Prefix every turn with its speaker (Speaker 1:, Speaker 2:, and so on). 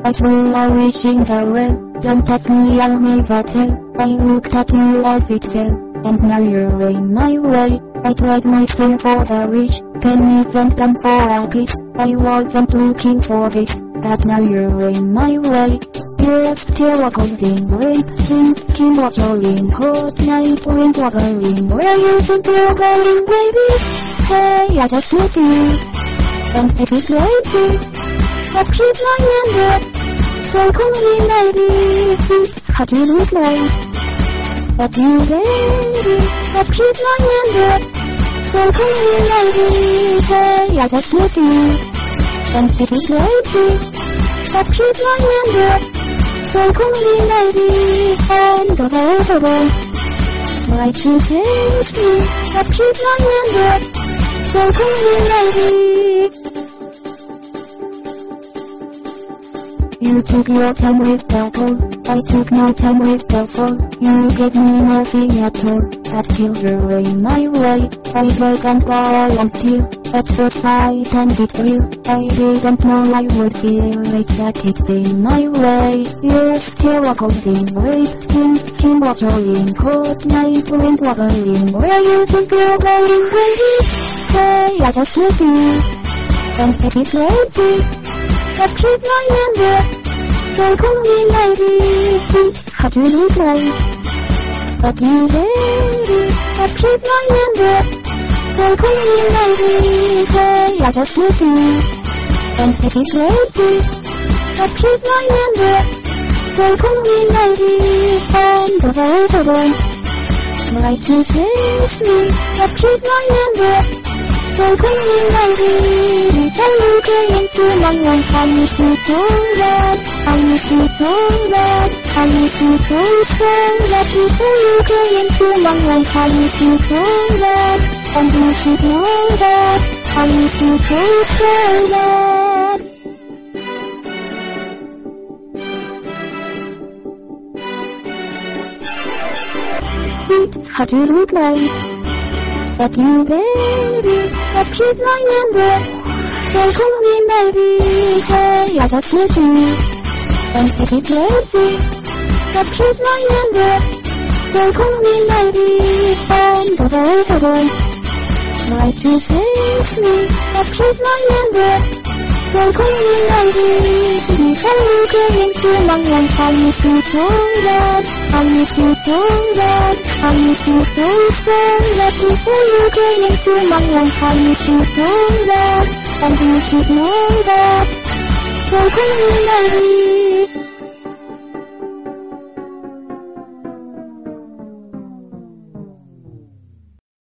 Speaker 1: But we are wishing the well. Don't ask me, I'll never tell. I looked at you as it fell, and now you're in my way. I tried myself for the wish, pennies and come for a kiss. I wasn't looking for this, but now you're in my way. Your still was holding grape, jeans, skin was rolling, hot night wind wuthering. Where you think you're going, baby? Hey, I just met you, and this is crazy. But he's my number, so call me lady. It's hard to look like, but you baby. But he's my number, so call me lady. Hey, I just met you, and this is crazy. But he's my number, so call me lady. And all the other boys try to chase me, but he's my number, so call me lady. You took your time with the call, I took no time with the fall. You gave me nothing at all, but still you're in my way. I beg and borrow until at first sight and it real. I didn't know I would feel like that it's in my way. Your still was holding grape, jeans, skin was rolling, hot night wind wuthering. Where you think you're going, baby? Hey, I just met you, and this is crazy. But he's my number, so call me lady. It's hard to look like, but you baby. But he's my number, so call me lady. Hey, I just met you, and this is crazy. But he's my number, so call me lady. And all the other boys try to chase me, but he's my number, so call me lady. Tell you came to my life, I miss you so bad. I miss you so bad. I miss you so bad. Before you came into my life, I miss you so bad. And you should know that I miss you so bad. It's hard to look like, but you baby. But he's my number, so call me baby. Hey, I just met you, and this is crazy. But he's my number, so call me baby. And all the other boys try to chase me, but he's my number, so call me lady. Before you came into my life, I miss you so bad. I miss you so bad. I miss you so bad. Before you came into my life, I miss you so bad. And you should know that, so call me lady.